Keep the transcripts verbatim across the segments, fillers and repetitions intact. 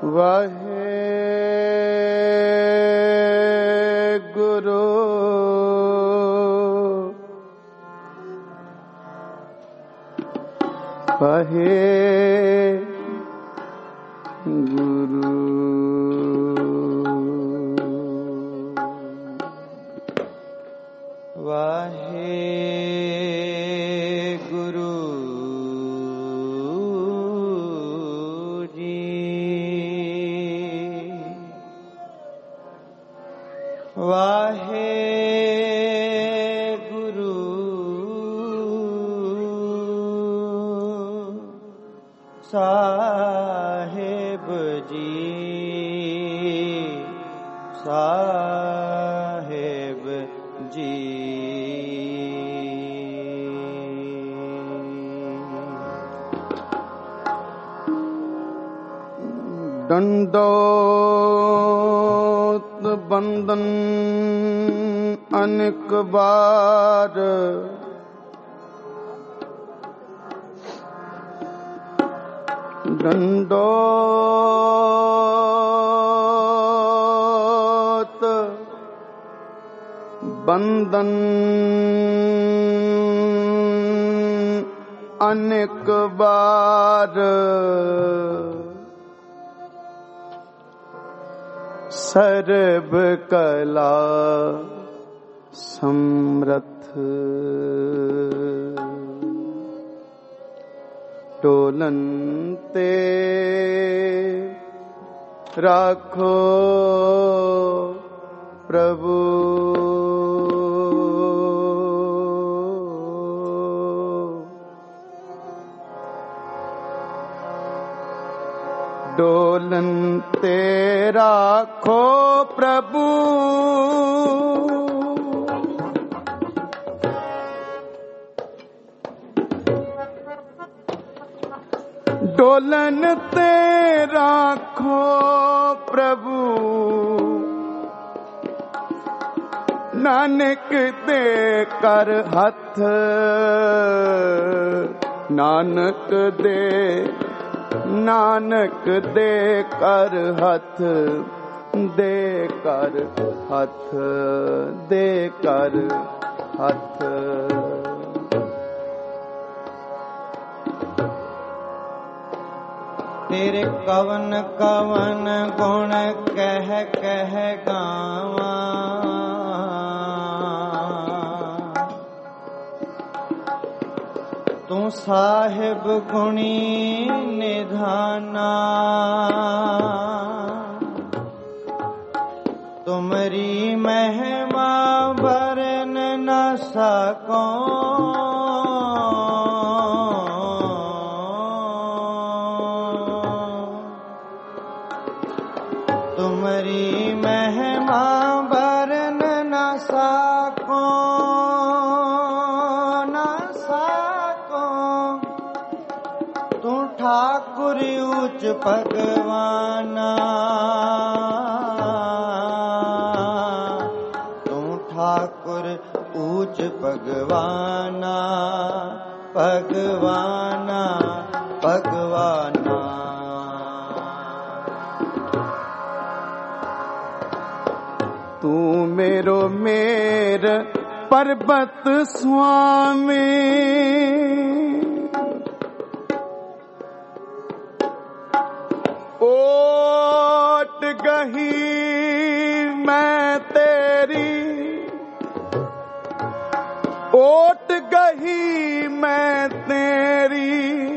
वाहे गुरु वाहे गुरु वाहे गुरु जी वाहे गुरु साहिब जी साहिब जी दंडोत बंदन अनेक बार दंडोत बंदन अनेक बार सर्व कला समर्थ टोलन ते राखो प्रभु डोलन ते राखो प्रभु डोलन ते राखो प्रभु नानक दे कर हथ नानक दे नानक दे कर हथ दे कर हथ दे कर हथ तेरे कवन कवन गुण कह कह गावा तू साहिब गुणी निधाना तुमरी महिमा बरन न सको तुमरी महिमा बरन न सको ठाकुर ऊंच भगवाना तू ठाकुर ऊंच भगवाना भगवाना भगवाना तू मेरो मेर पर्वत स्वामी ओट गही मैं तेरी ओट गही मैं तेरी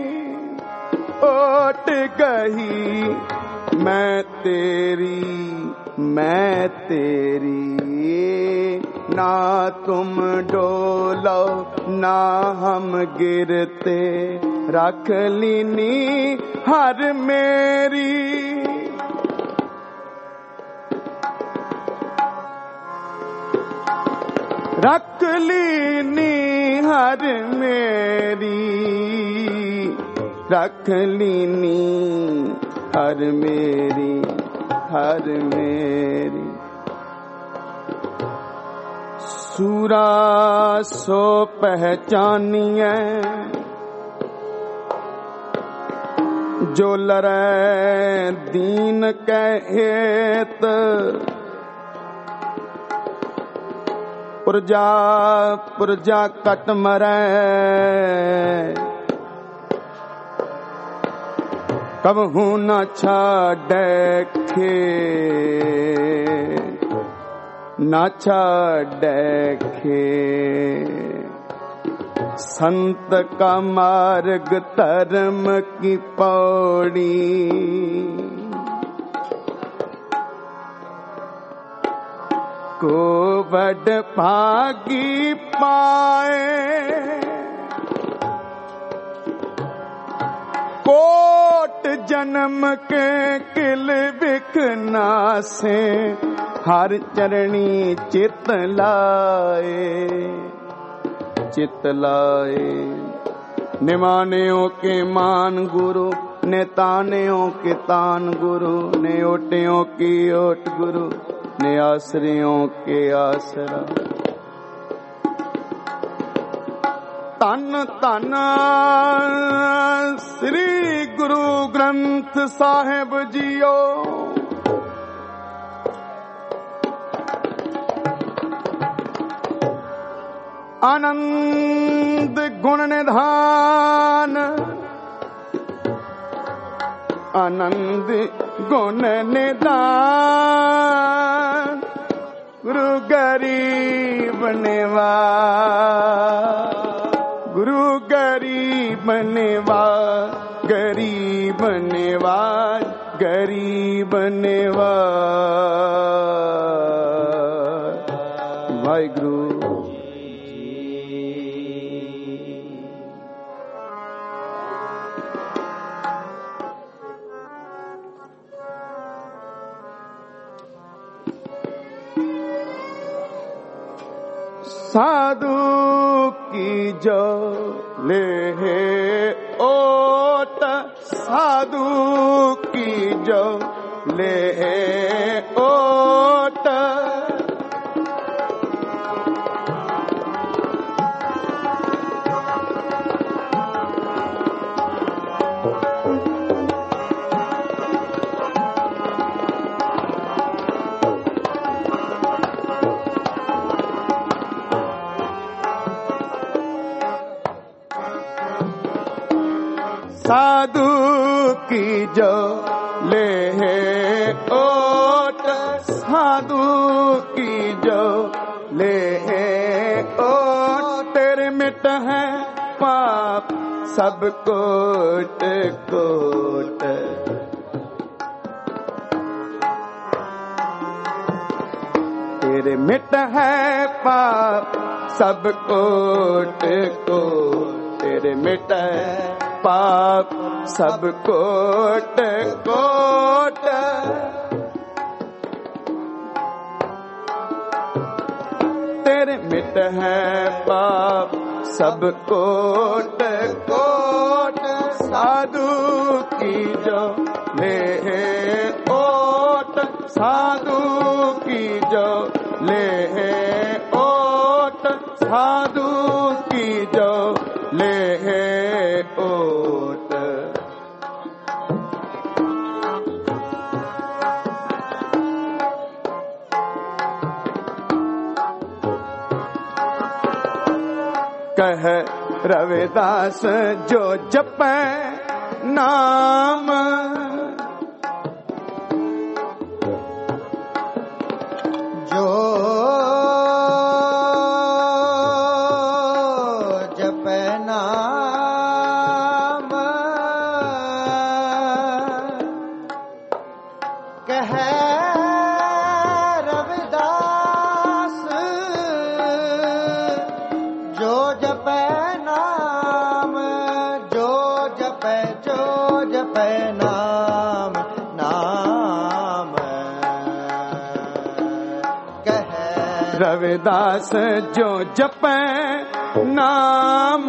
ओट गही मैं तेरी मैं तेरी ना तुम डोलो ना हम गिरते रख लीनी हर मेरी रख लीनी हर मेरी रख लीनी हर मेरी हर मेरी सूरा सो पहचानिए जो लरै दीन कहेत पुरजा पुरजा कट मरै कबहू न छाड़ै खेत न छाड़ै खेत। संत का मार्ग धर्म की पौड़ी को बड़ भागी पाए। कोट जन्म के किल बिखना से हर चरणी चित लाए चित लाए। निमानियों के मान गुरु ने तानियों के तान गुरु ने ओटियों की ओट गुरु ने आश्रयों के आसरा। तन तन श्री गुरु ग्रंथ साहिब जियो आनंद गुण निधान आनंद गुण निधान। गुरु गरीब निवाज गुरु गरीब निवाज गरीब निवाज गरीब निवाज। वाहिगुरु साधु की जो ले ओट साधु की जो ले ओट। साधु की जो ले ओट साधु की जो ले ओट। तेरे मिट है पाप सब कोट कोट। तेरे मिट है पाप सब कोट कोट। तेरे मिट है पाप सब कोट कोट। तेरे मिट है पाप सब कोट कोट। साधु की जो ले ओट साधु की जो ले ओट साधु की जो ले ओट। कह रविदास जो जपै नाम जो जपै नाम कह रविदास जो जपै नाम जो जपै जो जपै नाम नाम कह रविदास जो जपै नाम।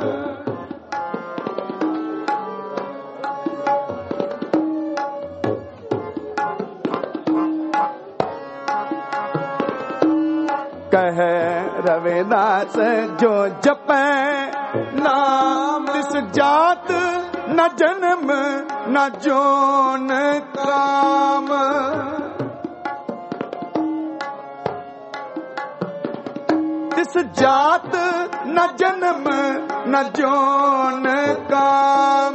कह रविदास जो जपै नाम। तिस जात न जन्म न जोन काम, तिस जात न जन्म न जोन काम,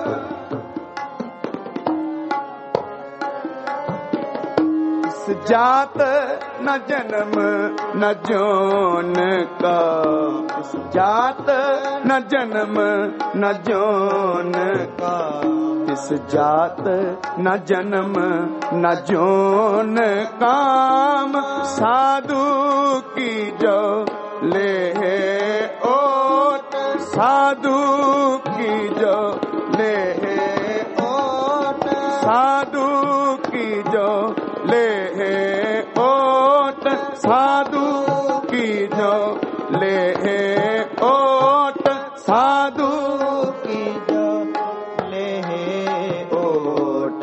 तिस जात न जन्म न जोन काम, तिस जात न जन्म न जोन काम, तिस जात न जन्म न जोन काम। साधु की जो ले ओट, साधु की जो ले ओट, साधु की जो ले ओट, साधु की जो ले ओट, साधु की जो ले ओट।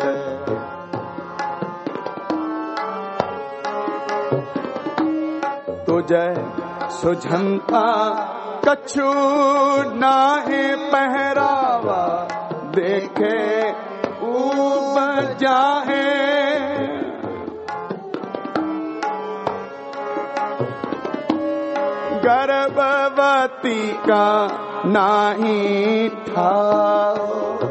तुझे सुझंता कछु नाहे पहरावा, देखे ऊब जाहे, गर्भवती का नाही ठाव,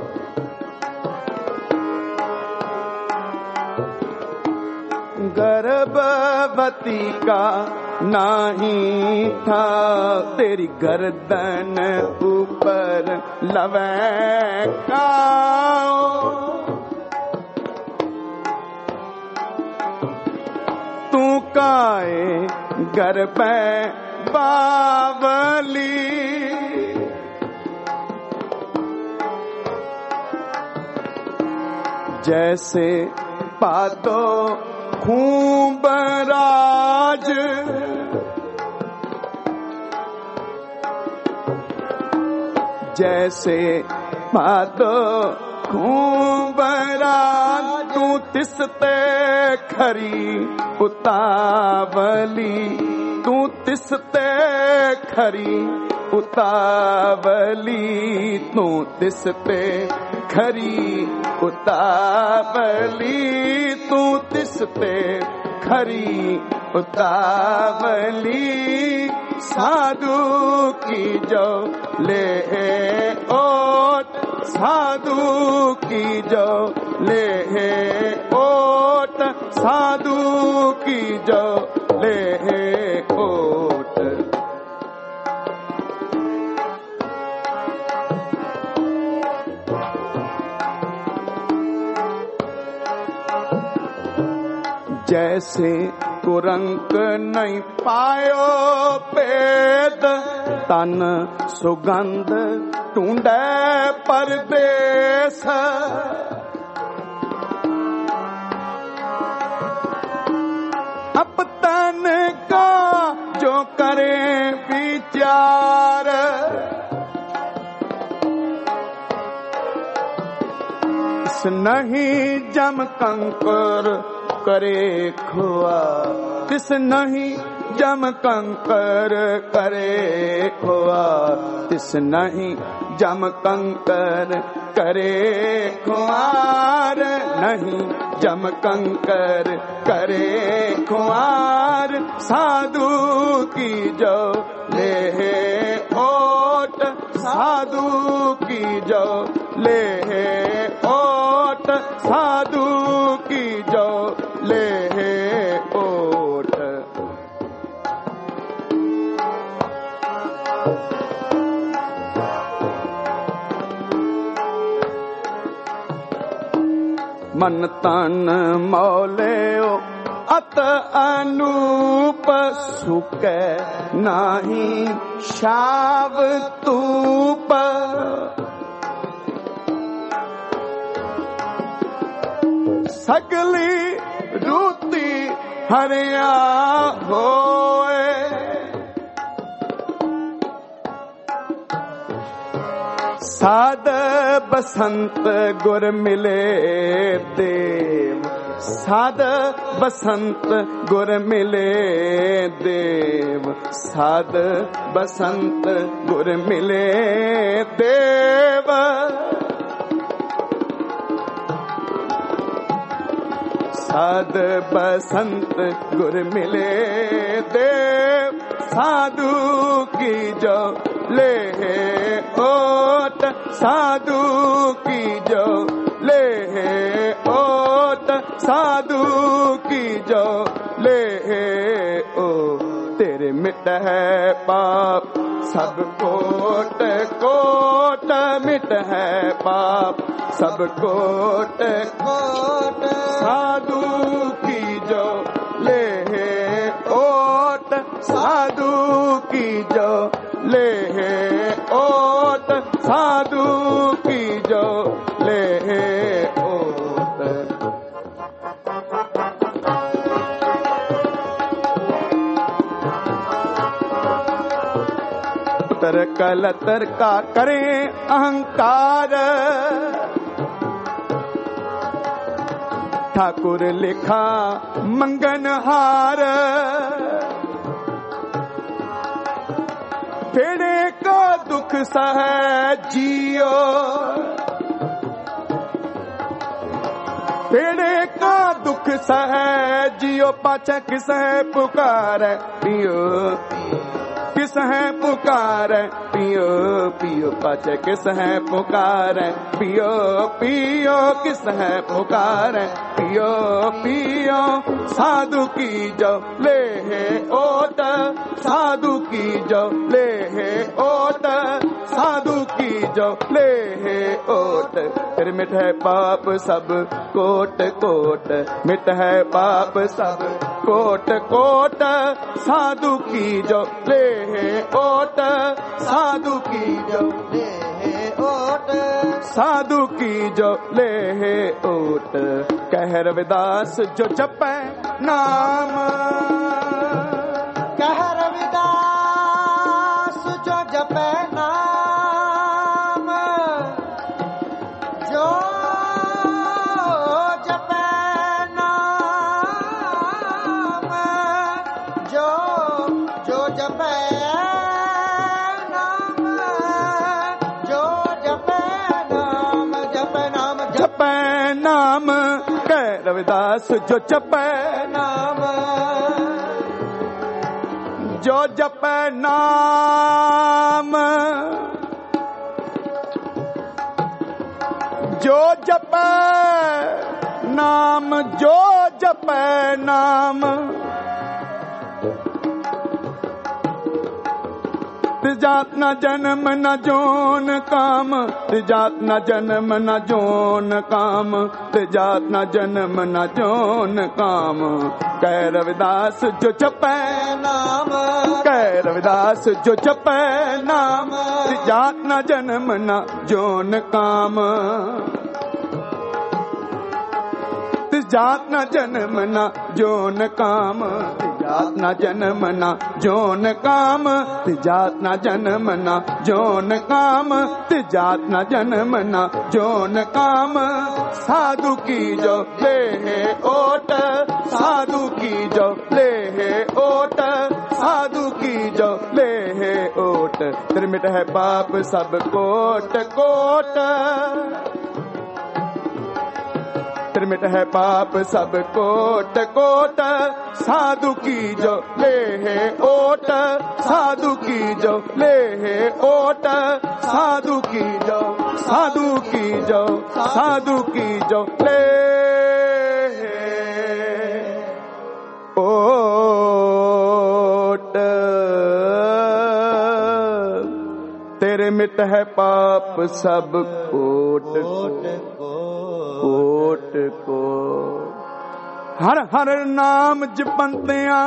गर्भवती का नाही था, तेरी गर्दन ऊपर लवे काओ, तू काए गर्भ बावली, जैसे पादो खूब राज, जैसे पादो खूब राज, तू तिसते खरी उतावली, तू तिसते खरी उतावली, तू तिसते खरी उतावली, तू तिसते खरी उतावली। साधु की जो ले ओट, साधु की जो ले ओट, साधु की जो ले ओट। जैसे कुरंक नहीं पायो पेद, तन सुगंध ढूंढे परदेस, अप तन का जो करे विचार, इस नहीं जम कंकर करे खुआ, तिस नहीं जम कंकर करे खुआ, तिस नहीं जम कंकर करे खुआर, नहीं जम कंकर करे खुआर। साधु की जो ले ओट, साधु की जो ले ओट, साधु की जो ले ओट। मन तन मौले अत अनूप, सुके नाही शाव तूप, सगली रूती हरिया होए, साद बसंत गुर मिले देव, साद बसंत गुर मिले देव, साद बसंत गुर मिले देव। साध बसंत गुर मिले देव साधु की जो ले ओट साधु की जो ले ओट साधु की जो ले ओ तेरे मिट है पाप सब कोट कोट मिट है पाप सब कोट कोट साधु की जो ले ओट साधु की जो ले ओट साधु की जो ले ओट तर कलतर का करें अहंकार ठाकुर लिखा मंगनहार फेड़े का दुख सह जियो फेड़े का दुख सह जियो पाछे किस है पुकार पियो किस है पुकार पियो पियो पाछे किस है पुकार पियो पियो किस है पुकार पियो पियो साधु की जो ले ओट साधु की जो ले ओट साधु की जो ले ओट फिर मिट है पाप सब कोट कोट मिट है पाप सब कोट कोट साधु की जो ले ओट साधु की जो ले ओट साधु की जो ले ओट कह रविदास जो जपे नाम कह रविदास जो जपे नाम जो जपे नाम जो जो जपे नाम कह रविदास जो जपे नाम जो जपे नाम जो जपे नाम जो जपे नाम जात न जन्म न जोन काम जात न जन्म न जोन काम जात न जन्म न जोन काम कह रविदास जो जपे नाम कह रविदास जो जपे नाम जात न जन्म न जोन काम जात न जन्म न जोन काम जात न जन्म न जोन काम जात न जन्म न जोन काम जात न जन्म न जोन काम साधु की जो ले ओट साधु की जो ले ओट साधु की जो ले ओट त्रिमिट है पाप सब कोट कोट त्रिमिट है पाप सब कोट कोट साधु की जो ले ओट साधु की जो ले ओट साधु की जो साधु की जो साधु की जो ले ओट तेरे मिट है पाप सब कोट कोट को हर हर नाम जपंतिया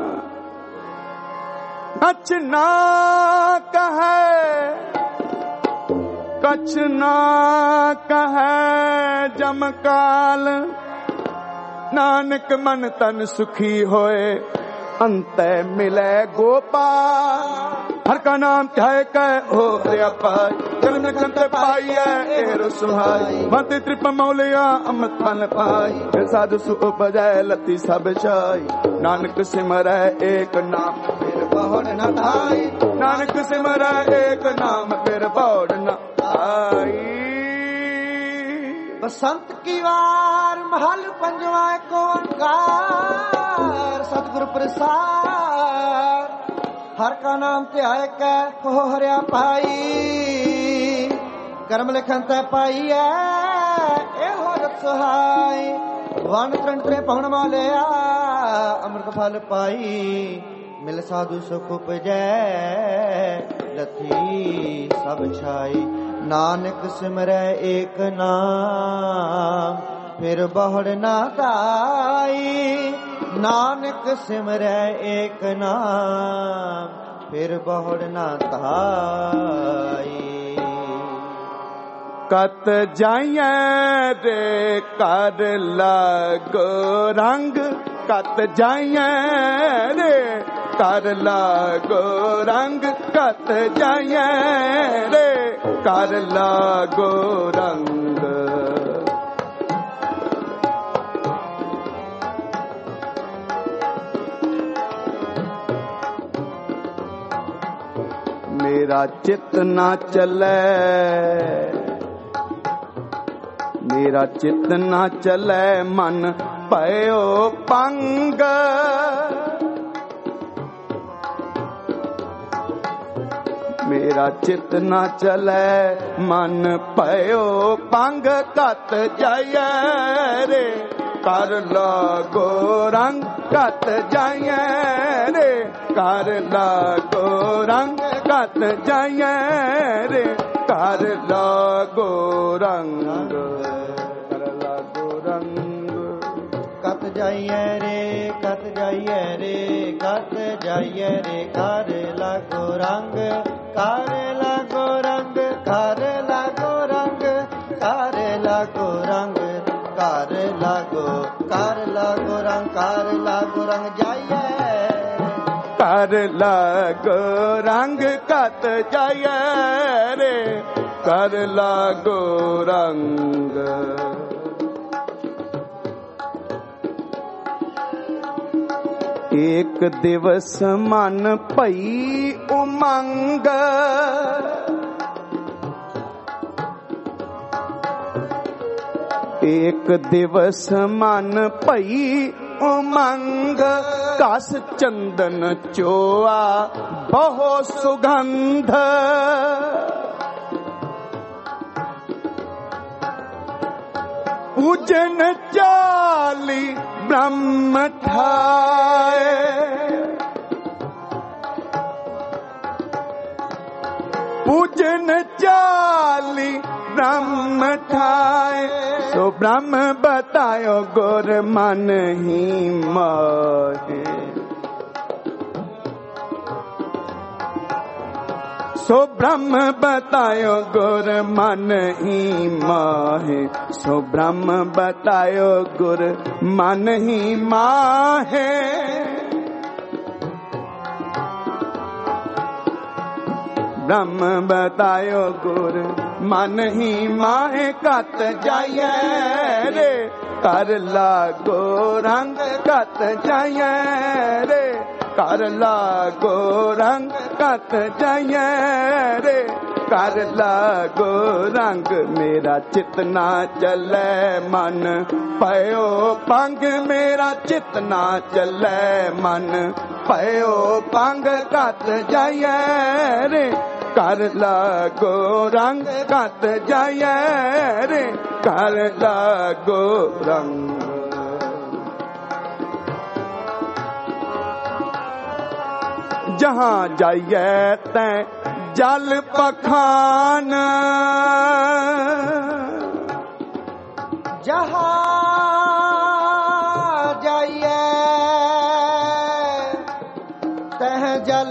कछ ना कहे कछ ना कहे जमकाल नानक मन तन सुखी होए अंत मिले गोपाल हर का नाम चाहे कह हो पाई जन्म कंत पाई है रुसवाई मत त्रिप मौलिया अमृत फल पाई फिर साधु सुख बजाय लती सब शाई नानक सिमर एक नाम फिर बहुड़ न आई नानक सिमर एक नाम फिर बहुड़ न आई बसंत की वार महल पंजवा को ओंकार सतगुर प्रसाद हर का नाम ते आए कै हो हरिया पाई करम लिखन तै पाई है एहो रत सहाय वन तरण तरे पहुन वालिया अमृत फल पाई मिल साधु सुख उपजै लथी सब छाई नानक सिमरै एक नाम फिर बहुड़ ना ताई नानक सिमरै एक नाम फिर बहुड़ ना ताई कत जाइए रे कर लागो रंग कत जाइए रे कर लागो रंग कत जाइए रे कर लागो रंग मेरा चित ना चले मेरा चित ना चले मन पयो पंग मेरा चित ना चले मन पयो पंग कत जाइए रे कर लागो रंग कत जाइए रे कर लागो रंग कत जाइए रे कर लागो रंग कर लागो रंग कत जाइए रे कत जाइए रे कत जाइए रे कर लागो रंग कर लागो रंग कर लागो रंग कर लागो रंग कर लागो कर लागो रंग कर लागो रंग जाइए कर लागो रंग कत जाइए रे कर लागो रंग एक दिवस मन भई उमंग एक दिवस मन भई उमंग कस चंदन चोआ बहु सुगंध पूजन चाली ब्रह्म ठाए पूजन चाली ब्रह्म ठाए सो ब्रह्म बतायो गुर मन ही माहे सो ब्रह्म बतायो गुर मन ही माहे सो ब्रह्म बतायो गुर मन ही माहे ब्रह्म बतायो गुर मन ही माहे कत जाइए रे कर लागो रंग कत जाइए रे कर लागो रंग कत जाइए रे कर लागो रंग मेरा चित ना चले मन पयो पंग मेरा चित ना चले मन पयो पंग कत जाइए रे कर लागो रंग कत जाइए रे कर लागो रंग जहाँ जाइए तै जल पखान जहाँ जाइए तह जल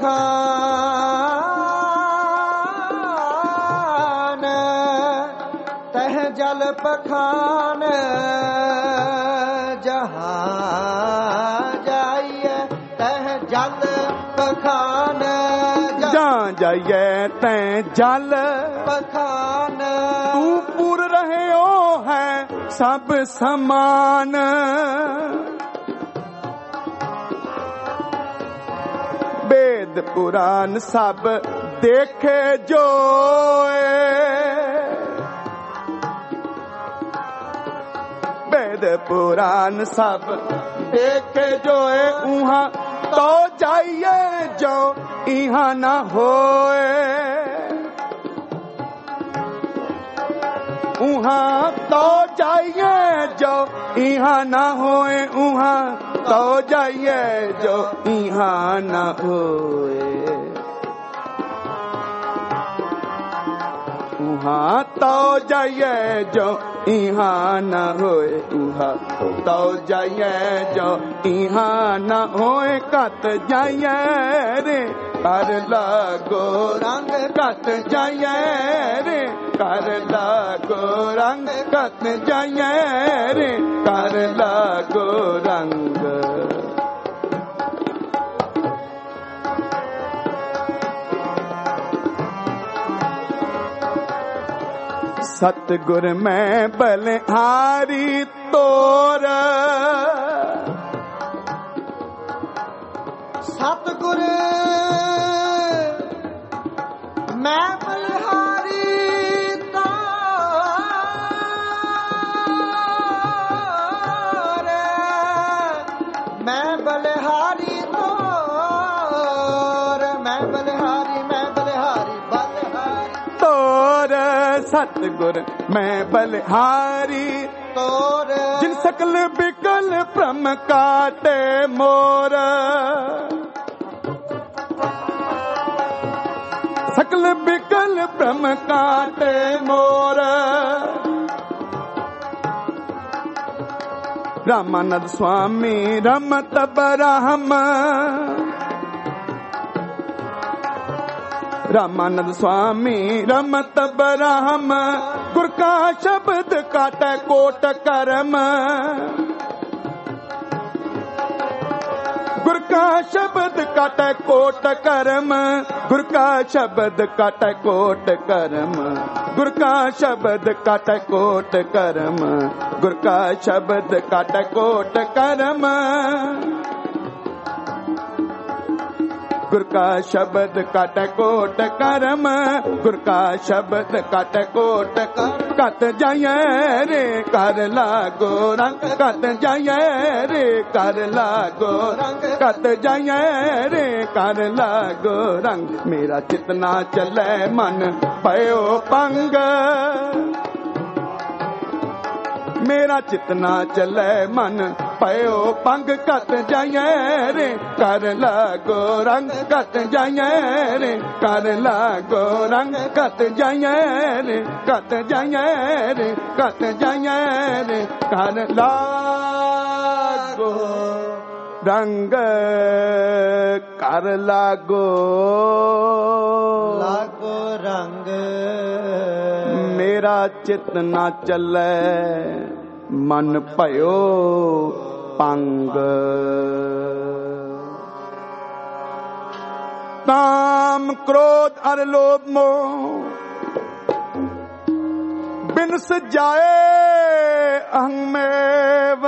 पखान तह जल पखान जहाँ जाइए तह जल पखान जहाँ जाइए तै जल पखान तू पूर रहे हो है सब समान वेद पुराण सब देखे जोए वेद पुराण सब देखे जोए उहाँ तो जाइए जो इहाँ न होए उहाँ तो जाइए जो इहाँ न होए उहाँ तो जाइए जो इहाँ न होए उहाँ तो जाइए जो इहाँ न होए उहाँ तो जाइए जो इहाँ न होए कत जाइए रे कर लागो रंग कत जाइए रे कर लागो रंग कत जाइए रे कर लागो रंग सतगुर में बलिहारी तोर सतगुर मैं बलिहारी तोर मैं बलिहारी तोर मैं बलिहारी मैं बलिहारी बलिहारी तोर सतगुर मैं बलिहारी तोर जिन सकल बिकल भ्रम काटे मोर सकल बिकल भ्रम काटे मोर रामानंद स्वामी रमत बरहम रामानंद स्वामी रमत बरहम गुर का शब्द काटे कोट करम गुर का शब्द काटे कोट करम गुर का शब्द काटे कोट करम गुर का शब्द काटे कोट करम गुर का शब्द काटे कोट करम गुर का शब्द काट कोट करम गुर का शब्द काट कोट कत जाइए रे कर लागो रंग कत जाइए रे कर लागो रंग कत जाइए रे कर लागो रंग मेरा चितना चले मन पयो पंग मेरा चितना चले मन पयो पंग कत जाइए रे कर लागो रंग कत जाइए रे कर लागो रंग कत जाइए रे कत जाइए रे कत जाइए रे कर लागो रंग कर लागो लागो रंग मेरा चित ना चले मन भयो पंग काम क्रोध अर लोभ मोह बिन सजाए अहमेव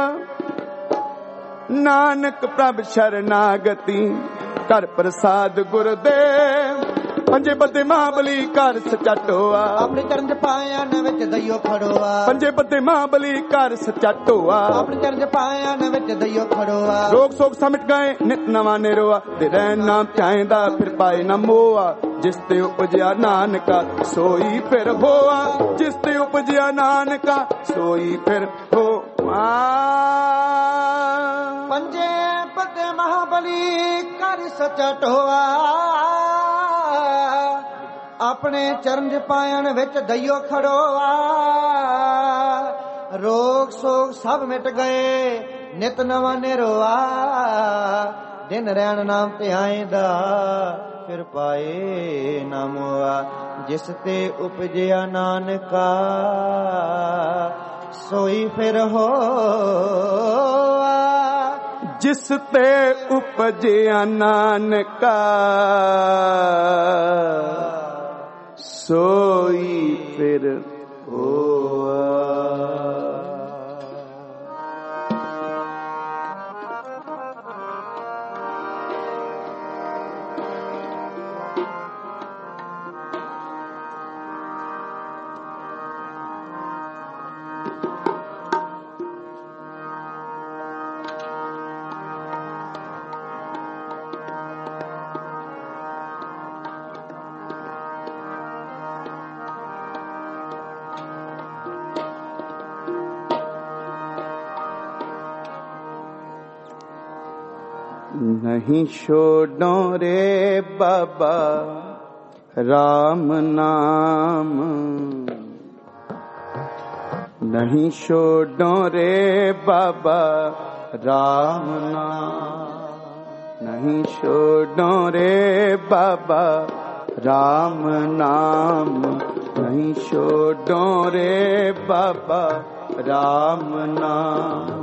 नानक प्रभ शरणागति कर प्रसाद गुरुदेव पंजे पते महाबली कर सच्चा टोआ अपने चरण च पाया न विच दइयो खड़ोआ पंजे पते महाबली कर सच्चा टोआ अपने चरण च पाया न विच दइयो खड़ोआ रोग सोग समिट गए नित नवा निरोआ तेरे नाम चाहेंदा फिर पाए न मोआ जिस ते उपजया नानका सोई फिर होआ जिस ते उपजया नानका सोई फिर होआ पंजे पते महाबली कर सच्चा टोआ अपने चरण च पायन विच दइयो खड़ोआ रोग सोग सब मिट गए नित नवा निरोआ दिन रैन नाम ते आएंदा फिर पाए ना मोआ जिस ते उपजया नानका सोई फिर होआ जिस ते उपजया नानका सोई फिर होआ। नहीं छोड़ो रे बाबा राम नाम, नहीं छोड़ो रे बाबा राम नाम, नहीं छोड़ो रे बाबा राम नाम, नहीं छोड़ो रे बाबा राम नाम।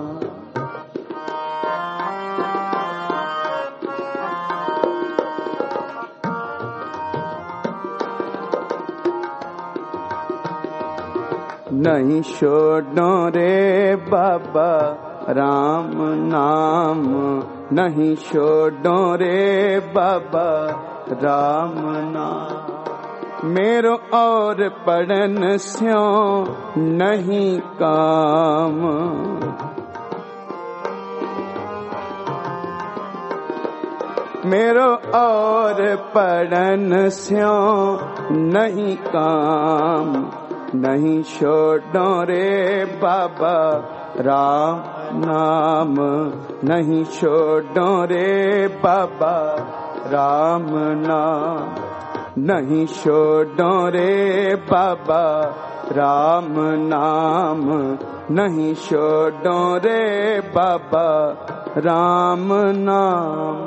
नहीं छोड़ो रे बाबा राम नाम, नहीं छोड़ो रे बाबा राम नाम। मेरो और पढ़न स्यों नहीं काम, मेरो और पढ़न स्यों नहीं काम, नहीं छोड़ो रे बाबा राम नाम, नहीं छोड़ो रे बाबा राम नाम, नहीं छोड़ो रे बाबा राम नाम, नहीं छोड़ो रे बाबा राम नाम।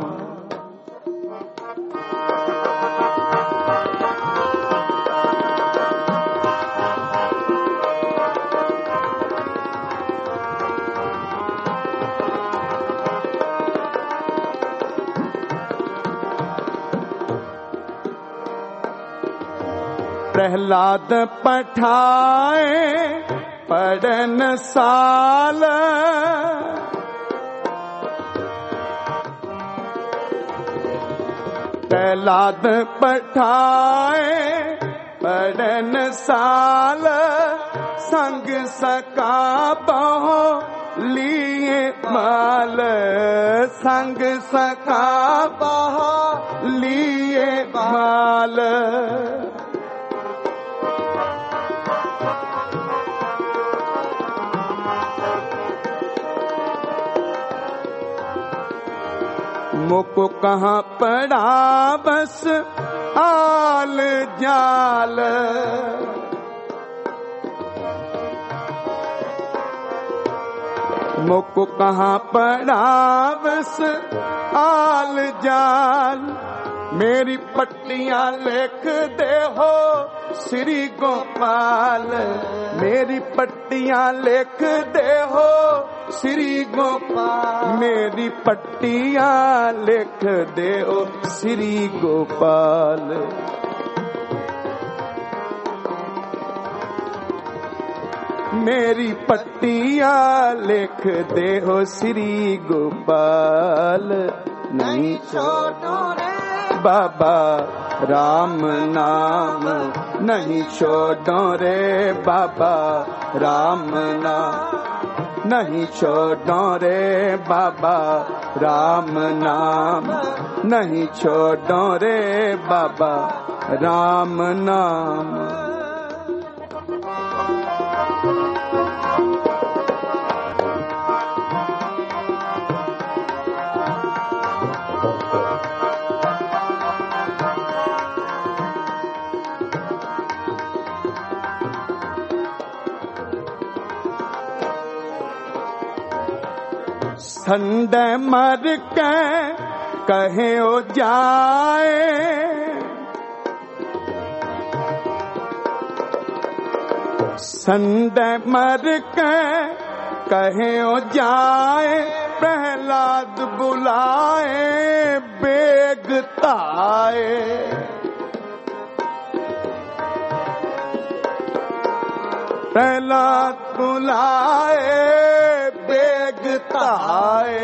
प्रहलाद पठाए पढ़न साल, प्रहलाद पठाए पढ़न साल, संग सका बहो लिए माल, संग सका बहो लिए माल। मुको कहाँ पड़ा बस आल जाल, मुको कहाँ पड़ा बस आल जाल, मेरी पट्टियां लिख दे हो श्री गोपाल, मेरी पट्टियां लिख दे हो श्री गोपाल, मेरी पट्टियां लिख दे हो श्री गोपाल। मेरी पट्टियां लिख दे हो श्री गोपाल, नहीं छोड़ो रे बाबा राम नाम, नहीं छोड़ो रे बाबा राम नाम, नहीं छोड़ो रे बाबा राम नाम, नहीं छोड़ो रे बाबा राम नाम। संड मर के कहे ओ जाए, संड मर के कहे ओ जाए, प्रहलाद बुलाए बेगताए, प्रहलाद बुलाए बेगताए।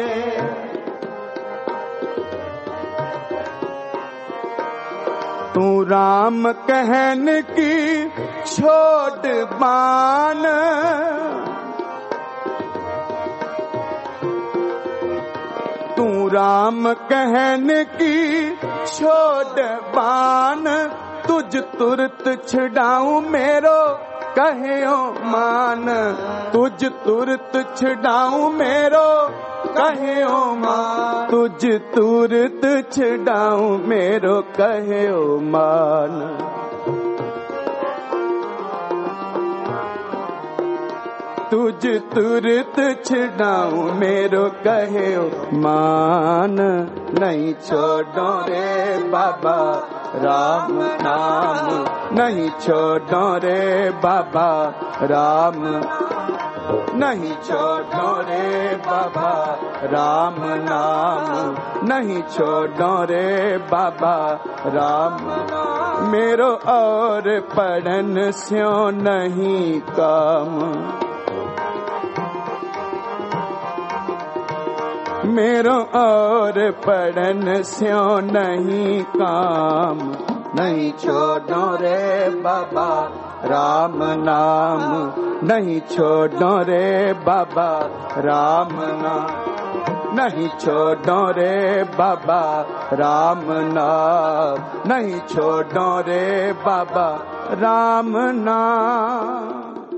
तू राम कहन की छोड़ बान, तू राम कहन की छोड़ बान, तुझ तुरत छुड़ाऊं मेरो कहो मान, तुझ तुरत छुड़ाऊं मेरो कहो मान, तुझ तुरत छुड़ाऊं मेरो कहो मान। तुझ तुरत छुड़ाऊं मेरो कहो मान, नहीं छोड़ो रे बाबा राम नाम, नहीं छोड़ो रे बाबा राम, नहीं छोड़ो रे बाबा राम नाम, नहीं छोड़ो रे बाबा राम। मेरो और पढ़न स्यो नहीं काम, मेरो और पढ़न स्यो नहीं काम, नहीं छोड़ो रे बाबा राम नाम, नहीं छोड़ो रे बाबा राम नाम, नहीं छोड़ो रे बाबा राम नाम, नहीं छोड़ो रे बाबा राम नाम।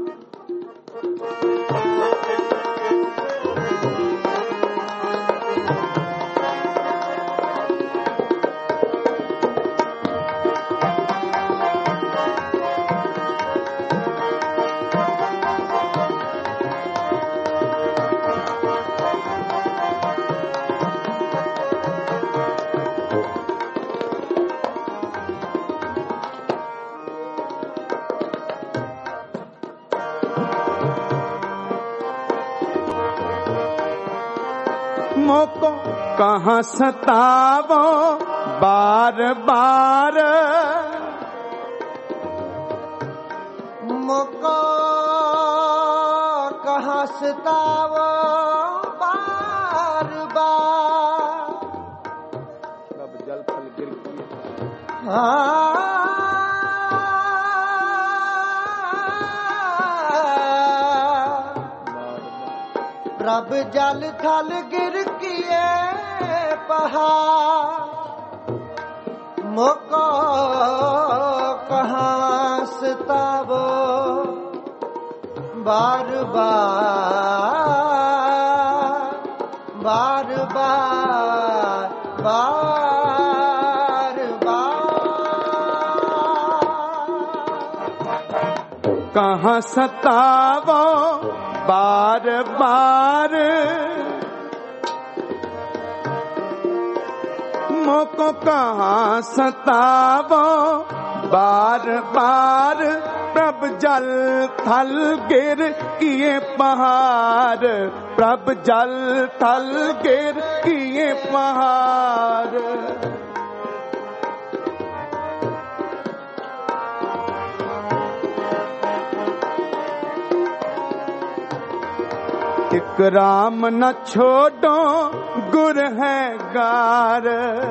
मोको कहाँ सतावो बार बार, मोको कहाँ सतावो बार बार, सब जल फल गिर किए हाँ प्रभ जल थल गिर किए पहाड़, मोको कहाँ सतावो बार बार, बार बार बार बार, कहाँ सतावो बार बार, मोको कहाँ सतावो बार बार, प्रभ जल थल गिर किए पहाड़, प्रभ जल थल गिर किए पहाड़। एक राम न छोड़ो गुर है गार,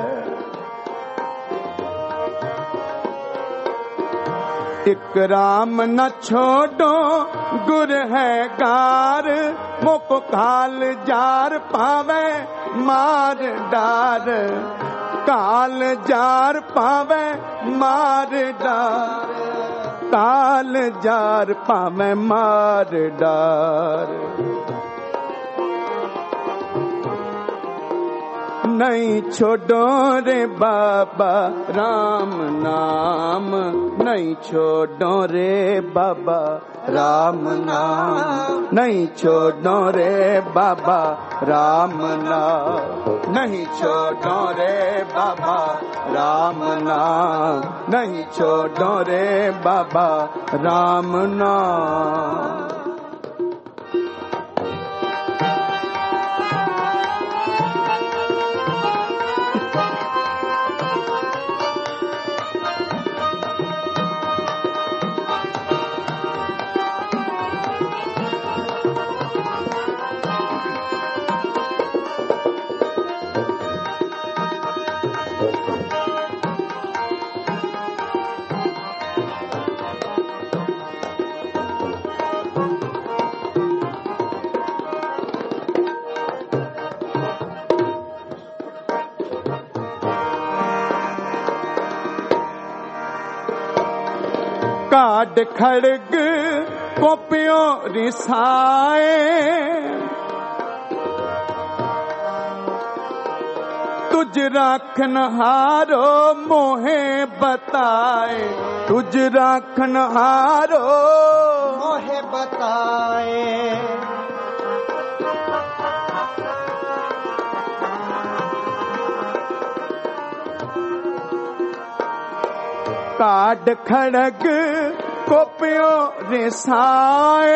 एक राम न छोड़ो गुर है गार, मोको काल जार पावे मार डार, काल जार पावे मार डार, काल जार पावे मार डार। नहीं छोड़ो रे बाबा राम नाम, नहीं छोड़ो रे बाबा राम नाम, नहीं छोड़ो रे बाबा राम नाम, नहीं छोड़ो रे बाबा राम नाम, नहीं छोड़ो रे बाबा राम नाम। काट खड़ग कोपियो रिसाए, तुझ राखन हारो मोहे बताए, तुझ राखन हारो मोहे बताए। काट खड़ग कोपियो रिसाए,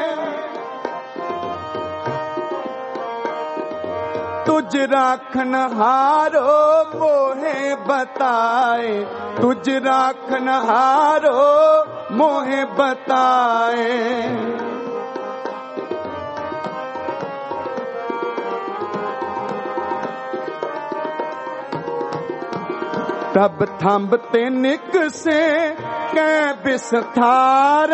तुझ राखन हारो मोहे बताए, तुझ राखन हारो मोहे बताए। तब थंबते निक से कै बिस्तार,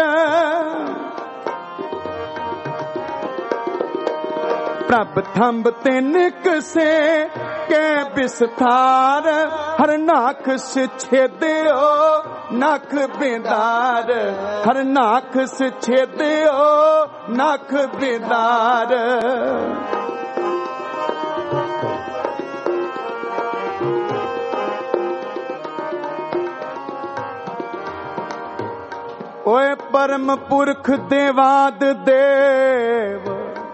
प्रभ थंबते निक से कै बिस्तार, हर नाख से छेदियो नख बेदार, हर नाख से छेदियो नख बेदार। ओए परम पुरख देवाद देव,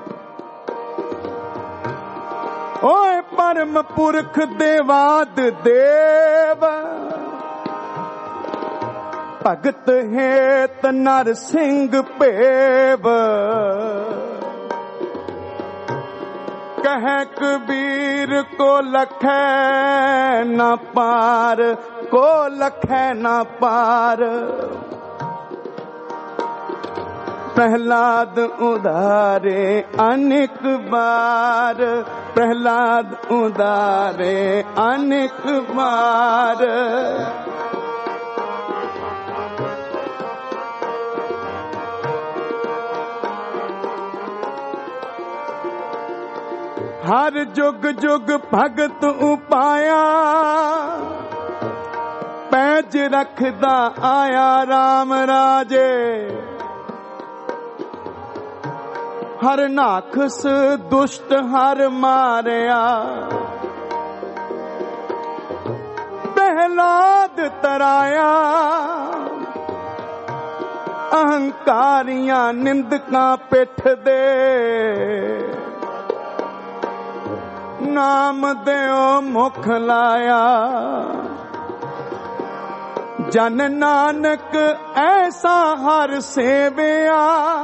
ओए परम पुरख देवाद देव, भगत हेत नर सिंह पेव। कह कबीर को लखै न पार, को लखै न पार। प्रहलाद उदारे अनेक बार, प्रहलाद उदारे अनेक बार। हर जुग जुग भगत उपाया, पैज रखदा आया राम राजे। हर नाखस दुष्ट हर मारया, प्रहलाद तराया। अहंकारियां निंदकां पिठ दे, नाम देओ मुख लाया। जन नानक ऐसा हर सेविया,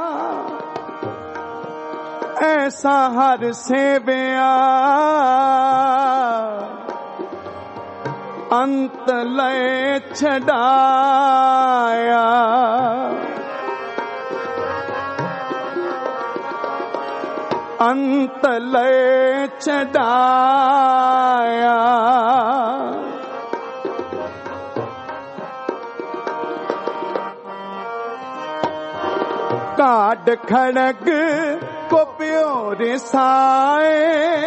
ऐसा हर सेविया। अंत लय छड़ाया, अंत लय छड़ाया। काट खड़ग कोपियो रिसाए,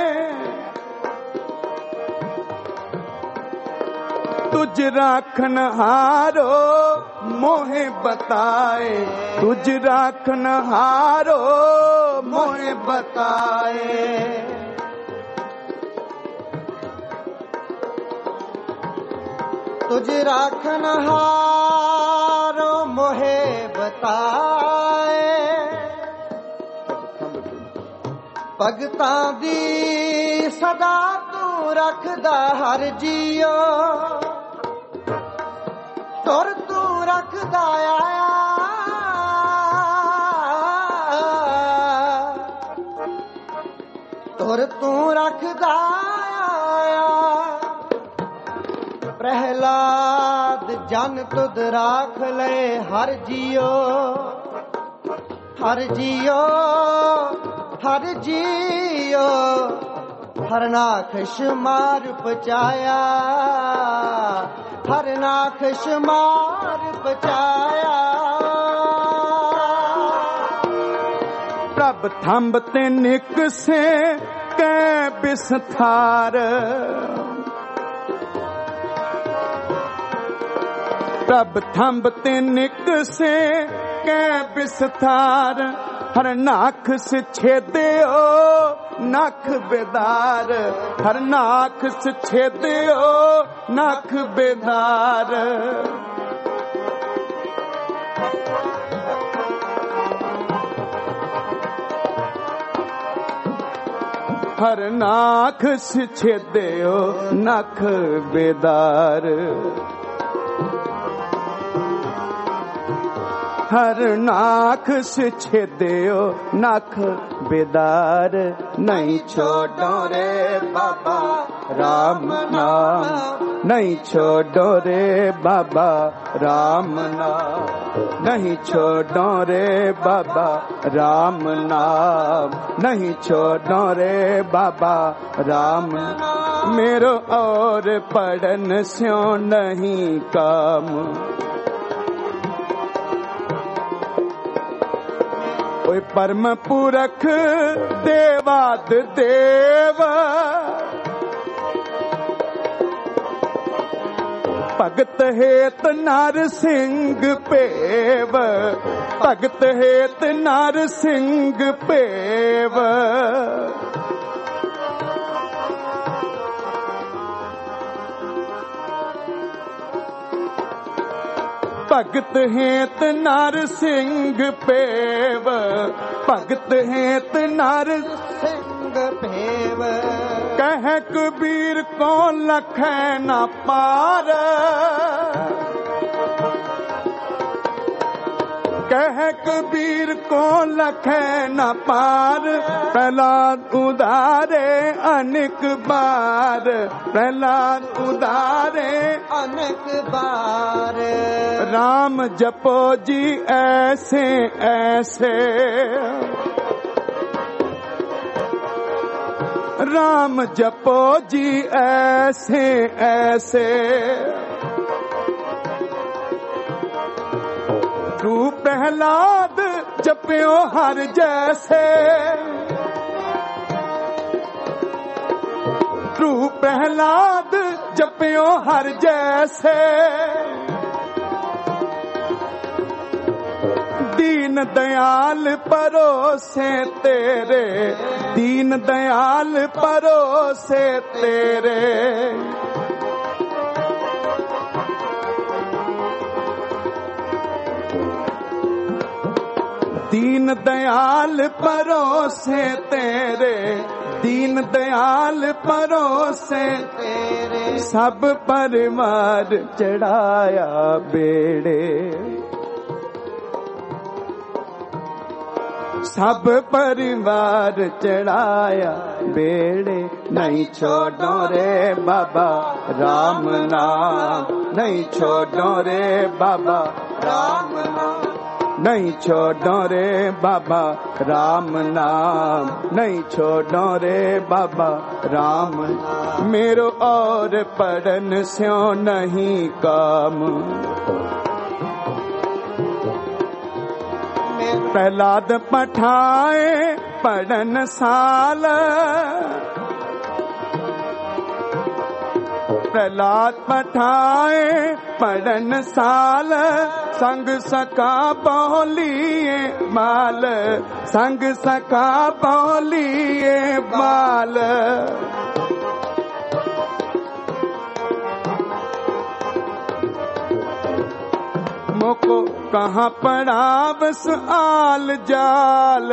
तुझ राखन हारो मोहे बताए, तुझ राखन हारो मोहे बताए। तुझ राखन हारो मोहे बताए। भगतां दी सदा तू रखदा हर जियो, तुर तू रखदा आया। तुर तू रखदा आया। प्रहलाद जन तुद राख ले हर जियो, हर जियो, हर जियो। हर नाख शुमार पचाया, हर नाख शुमार पचाया। प्रभ थंबते निक से कै बिस्तार, प्रभ थंब ते निक से कै बिस्तार, हर नाख से छेदे ओ नाख बेदार, हर नाख से छेदे ओ नाख बेदार। हर नाख से छेदे ओ नाख बेदार, हर नाख से छेदो नाख बेदार। नहीं छोड़ो रे बाबा राम नाम, नहीं छोड़ो रे बाबा राम नाम, नहीं छोड़ो रे बाबा राम नाम, नहीं छोड़ो रे बाबा राम। मेरो और पढ़न स्यों नहीं काम, ओए परम पुरख देवाद देव, भगत हेत नार सिंह पेव, भगत हेत नार सिंह पेव। भगत हेत नार सिंह पेव, भगत हेत नार सिंह पेव। कह कबीर को लखै न पार, कह कबीर को लखै न पार। प्रहलाद उदारे अनेक बार, प्रहलाद उदारे अनेक बार। राम जपो जी ऐसे ऐसे, राम जपो जी ऐसे ऐसे। तू प्रहलाद जप्यो हर जैसे, तू प्रहलाद जप्यो हर जैसे। दीन दयाल परोसे तेरे, दीन दयाल परोसे तेरे। दीन दयाल परोसे तेरे, दीन दयाल परोसे तेरे। सब परिवार चढ़ाया बेड़े, सब परिवार चढ़ाया बेड़े। नहीं छोड़ो रे बाबा राम नाम, नहीं छोड़ो रे बाबा राम नाम, नहीं छोड़ो रे बाबा राम नाम, नहीं छोड़ो रे बाबा राम। मेरो और पढ़न स्यों नहीं काम, प्रहलाद पठाए पढ़न साल, प्रहलाद पठाए पढ़न साल। संग सका बोलिए बाल, संग सका बोलिए बाल। मोको कहाँ पड़ावस आल जाल,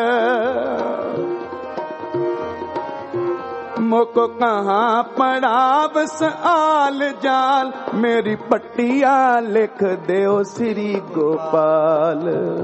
मोको कहाँ पड़ावस आल जाल। मेरी पट्टिया लिख देओ श्री गोपाल,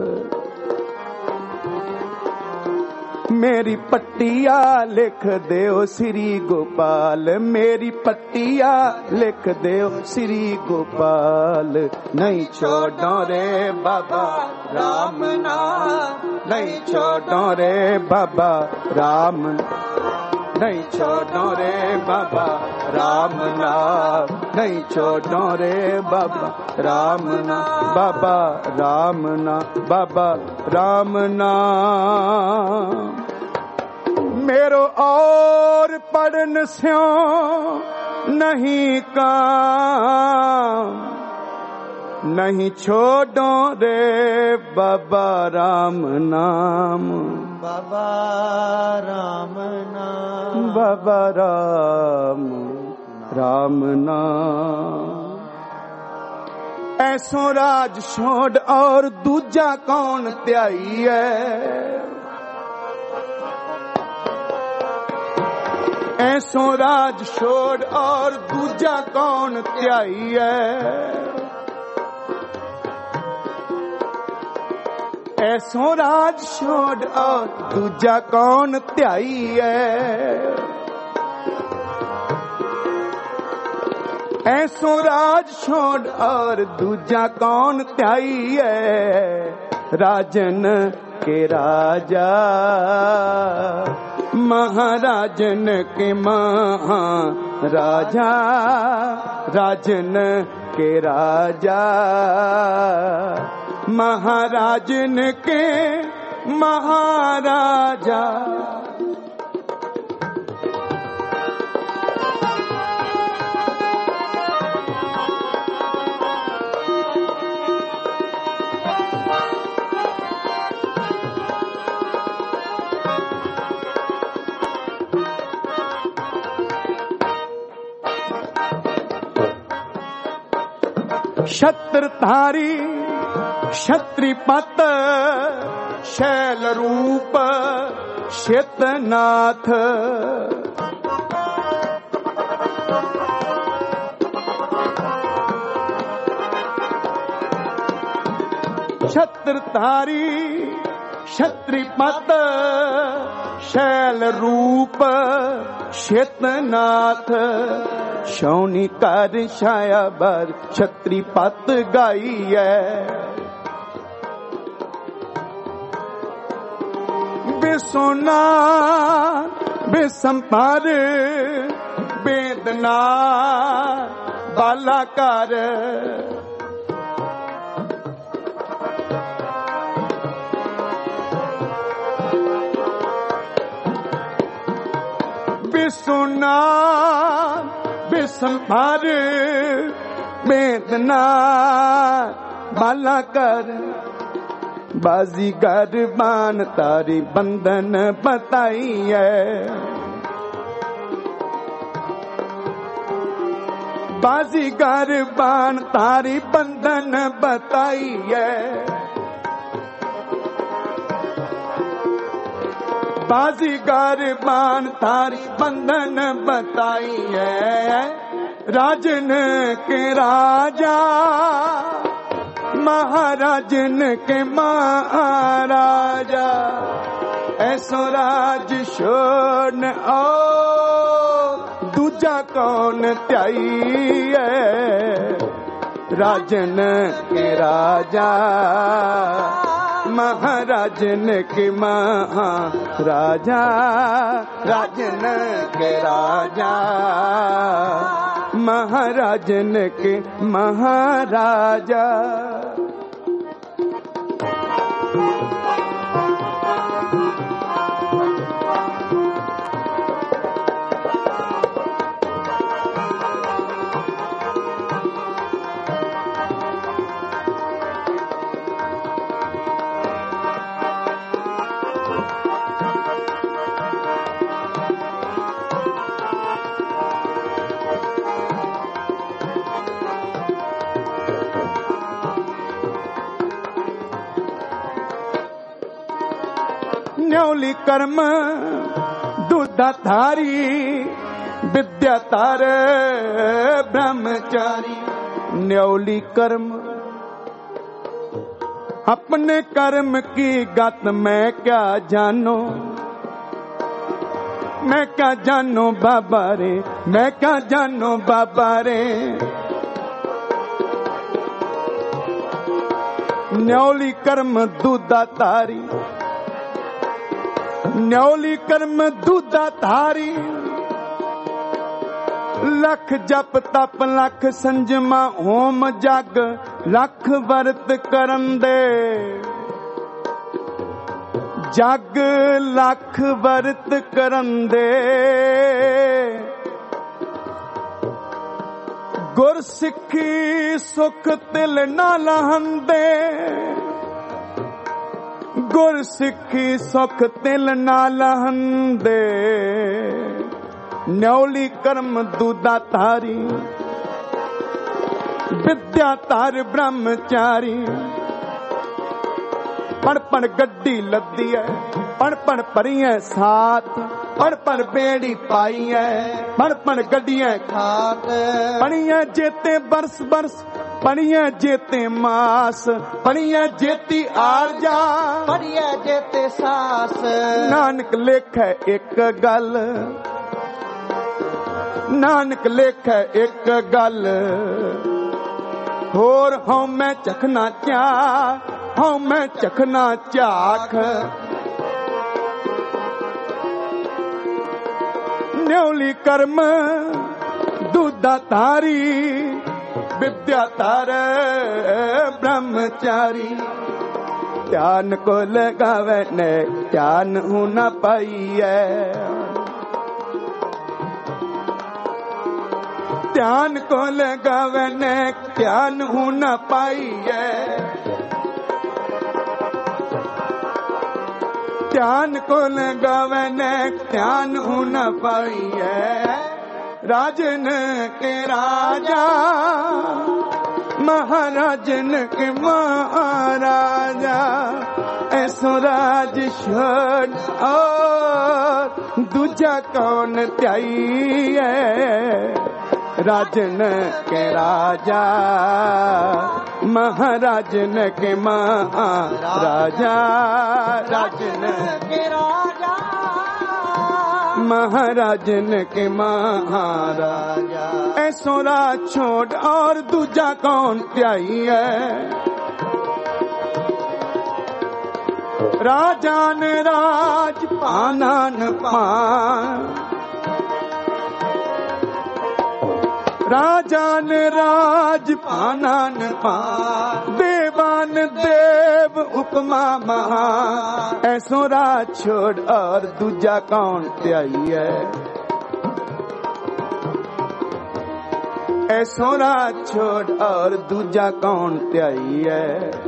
मेरी पट्टिया लिख देओ श्री गोपाल, मेरी पट्टिया लिख देओ श्री गोपाल। नहीं छोड़ो रे बाबा राम नाम, नहीं छोड़ो रे बाबा राम, नहीं छोड़ो रे बाबा राम नाम, नहीं छोड़ो रे बाबा राम नाम, बाबा राम नाम, बाबा राम नाम। मेरो और पढ़न स्यों नहीं काम, नहीं छोड़ो रे बाबा राम नाम, बाबा राम नाम, बाबा राम राम नाम। ऐसो राज छोड़ और दूजा कौन त्याई है, ऐसो राज छोड़ और दूजा कौन त्याई है, ऐसो राज छोड़ और दूजा कौन त्याई है, ऐसो राज छोड़ और दूजा कौन त्याई है। राजन के राजा महाराजन के महाराजा, राजन के राजा महाराजन के महाराजा। छत्रधारी क्षत्रिपत शैल रूप श्वेतनाथ, छत्रधारी क्षत्रिपत शैल रूप श्वेतनाथ, शौनी कर छाया बर छत्रीपत गाई है। बेसोना बेसंपार वेदना बालाकार, बेसोना बेसंभार वेदना बाला कर, बाजीगर बान तारी बंधन बताई है, बाजीगर बान तारी बंधन बताई है, बाजीगर बान तारी बंधन बताई है। राजन के राजा महाराजन के महाराजा, ऐसो राज छोड़ और दूजा कौन त्याई है। राजन के राजा महाराजन के महाराजा, राजन के राजा महाराजन के महाराजा। न्योली कर्म दूधाधारी विद्या तार ब्रह्मचारी, न्योली कर्म अपने कर्म की गत मैं क्या जानो, मैं क्या जानो बाबा रे, मैं क्या जानो बाबा रे। न्योली कर्म दूधाधारी, न्योली कर्म दूधाधारी, लख जप तप लख संजमा होम जग, लख वर्त करन दे जग, लख वर्त करन दे गुर सिखी सुख तिल ना लहंदे, गुर सिखी सुख तिल ना लहंदे, न्योली कर्म दूधा तारी, विद्या तार ब्रह्मचारी। पण पण गड्डी लद्दी है, पण पण परियां साथ, पण पण बेड़ी पाई है, पण पण गड्डियां खात। पणियां जेते बरस बरस, पणियां जेते मास, पणियां जेती आरजा, पणियां जेते सास। नानक लेखै एक गल, नानक लेखै एक गल, होर हूं मैं चखना चा, हूं मैं चखना चाख। न्योली कर्म दूधा तारी, विद्या तार ब्रह्मचारी। ध्यान को लगावे ने ध्यान हूं न पाइए, ध्यान को लगावे ने ध्यान हूं न पाइए, ध्यान को लगावे ने ध्यान हूं न पाइए। राजन के राजा, महाराजन के महाराजा, ऐसो राज छोड़ और दूजा कौन त्याई है। राजन के राजा, महाराजन के महाराजा, राजन के राजा, महाराजन के महाराजा, ऐसो राज छोड़ और दूजा कौन त्याई है। राजान राज पाना न पान, राजान राज पाना न पान, देवान देव उपमा महा, ऐसो राज छोड़ और दूजा कौन त्याई है। ऐसो राज छोड़ और दूजा कौन त्याई है।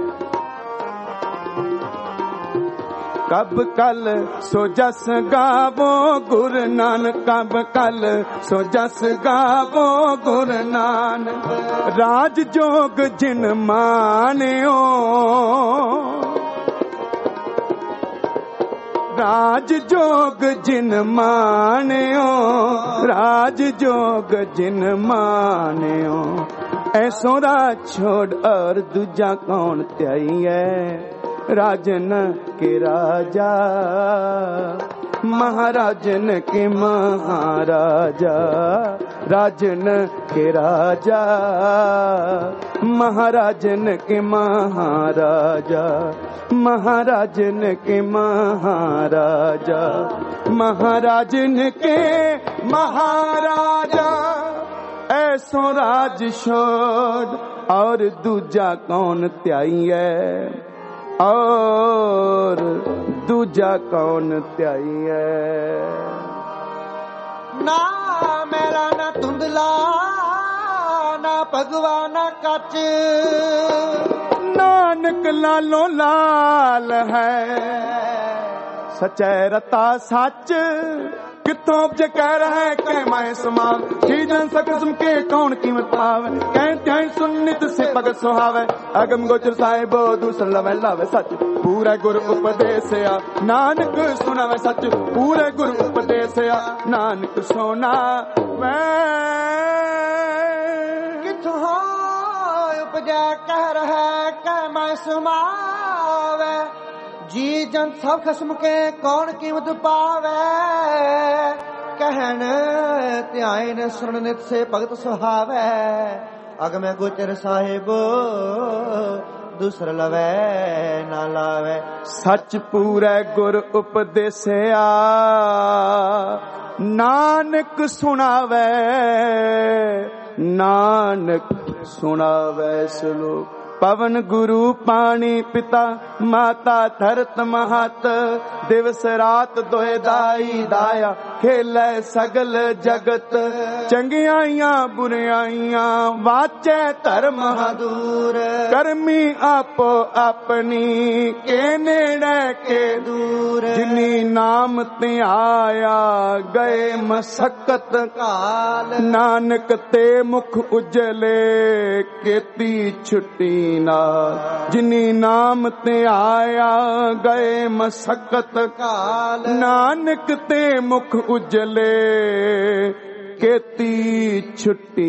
कब कल सो जस गावो गुरु नानक, कब कल सो जस गावो गुरु नानक। राज जोग जिन मान्यो, राज जोग जिन मान्यो, राज जोग जिन मान्यो, ऐसो राज छोड़ और दूजा कौन त्याई है। राजन के राजा, महाराजन के महाराजा, राजन के राजा, महाराजन के महाराजा, महाराजन के महाराजा, महाराजन के महाराजा, ऐसो राज छोड़ और दूजा कौन त्याई है। और दूजा कौन त्याई है। ना मेरा ना धुंधला, ना भगवान कच, नानक लालो लाल है, सचैरता सच। कितों जे कह रहा है कह माए समाव, चीजन सकस्म के कौन कीमत पावे। कह त्याई सुन्नित से भगत सुहावे, अगम गोचर साहिबो दूसर लवे लावे सच। पूरे गुरु उपदेश आ नानक सुनावे सच, पूरे गुरु उपदेश आ नानक सोना वे। कितों उपजा कह रहा है कह माए समावे, जी जन सब खस्म के कौन कीमत पावे। कहन त्याइन सुन नित से भगत सुहावे, अगमे गोचर साहिबो दूसर लवे ना लावे। सच पूरे गुर उपदेसिया नानक सुनावे, नानक सुनावे श्लोक। पवन गुरु पानी पिता माता धरत महत, दिवस रात दोए दाई दाया। खेलै सगल जगत चंगियाइयां बुराइयां वाचे धर्म दूर करमी आपो अपनी के नेड़े के दूर जिनी नाम ते आया गए मसक्कत काल नानक ते मुख उजले केती छुट्टी नाल जिनी नाम ते आया गए मसक्कत काल नानक ते मुख उजले केती छुट्टी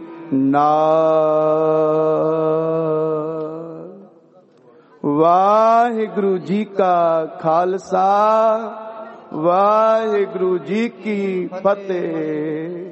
नाल। वाहिगुरु जी का खालसा वाहिगुरु जी की फतेह।